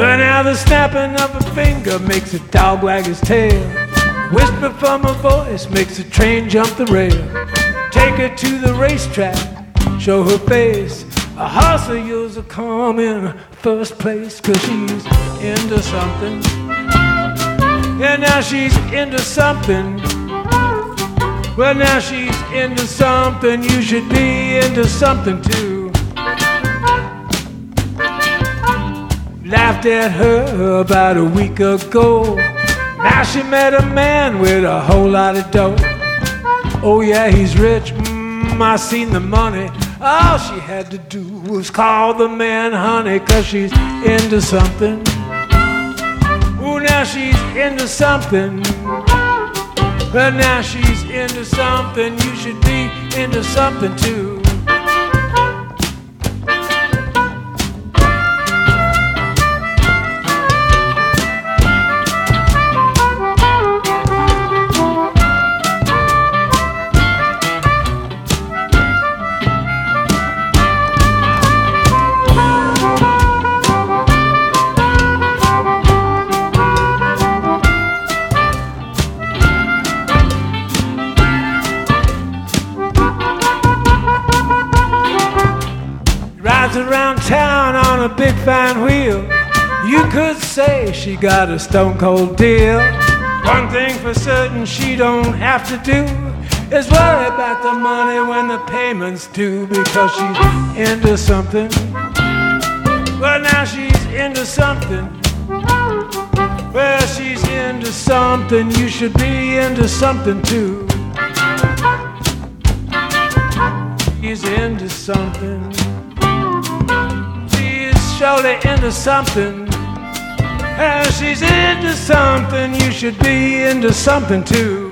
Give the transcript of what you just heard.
Well, now the snapping of a finger makes a dog wag his tail. Whisper from a voice makes a train jump the rail. Take her to the racetrack, show her face. A horse of yours will come in first place, 'cause she's into something. Yeah, now she's into something. Well, now she's into something. You should be into something too. Laughed at her about a week ago. Now she met a man with a whole lot of dough. Oh yeah, he's rich, I seen the money. All she had to do was call the man honey, 'cause she's into something. Oh, now she's into something. Well, now she's into something. You should be into something too. Rides around town on a big fine wheel. You could say she got a stone cold deal. One thing for certain she don't have to do is worry about the money when the payment's due, because she's into something. Well, now she's into something. Well, she's into something. You should be into something too. She's into something. Surely into something. She's into something. You should be into something too.